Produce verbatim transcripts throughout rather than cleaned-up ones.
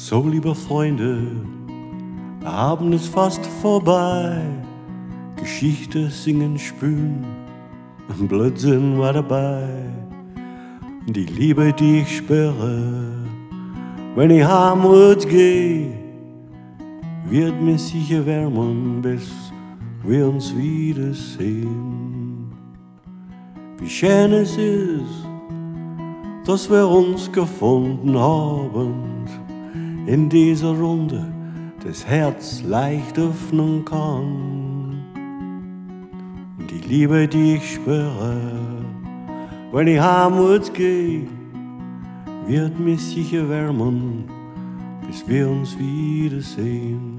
So, liebe Freunde, der Abend ist fast vorbei. Geschichte singen, spülen, Blödsinn war dabei. Die Liebe, die ich spüre, wenn ich heimwärts geh, wird mir sicher wärmen, bis wir uns wiedersehen. Wie schön es ist, dass wir uns gefunden haben, in dieser Runde das Herz leicht öffnen kann. Und die Liebe, die ich spüre, wenn ich heimwärts geh, wird mir sicher wärmen, bis wir uns wiedersehen.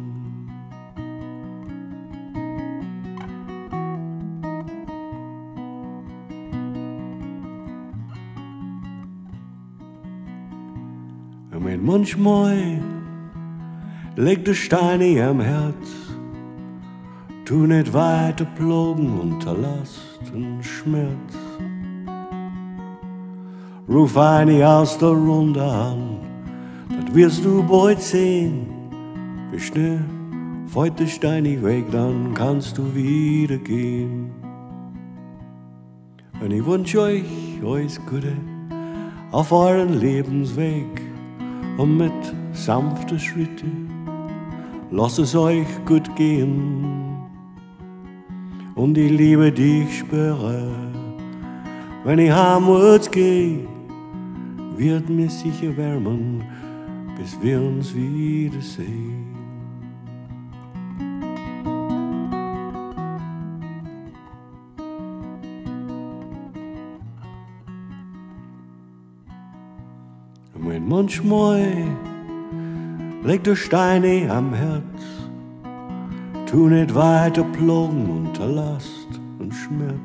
Und manchmal liegt der Stein am Herz, tu nicht weiter plagen, unterlass den Schmerz. Ruf eine aus der Runde an, das wirst du bald sehen. Wie schnell fällt der Stein weg, dann kannst du wieder gehen. Und ich wünsche euch alles Gute auf euren Lebensweg und mit sanften Schritten lasst es euch gut gehen. Und die Liebe, die ich spüre, wenn ich heimwärts geh, wird mir sicher wärmen, bis wir uns wiedersehen. Und wenn manchmal liegt der Steine am Herz, tu nicht weiter plagen, unterlasst den Schmerz.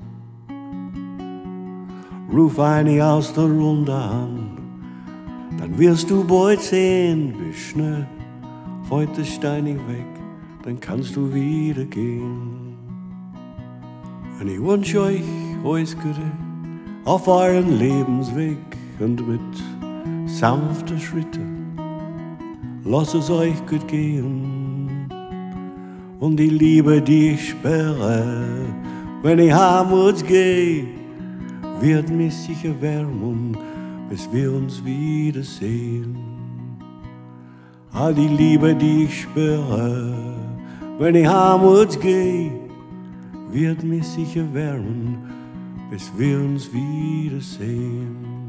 Ruf eine aus der Runde an, dann wirst du bald sehen, wie schnell fällt der Stein weg, dann kannst du wieder gehen. Und ich wünsche euch alles Gute auf euren Lebensweg und mit sanften Schritten lasst es euch gut gehen. Und die Liebe, die ich spüre, wenn ich heimwärts geh, wird mir sicher wärmen, bis wir uns wiedersehen. All die Liebe, die ich spüre, wenn ich heimwärts geh, wird mir sicher wärmen, bis wir uns wiedersehen.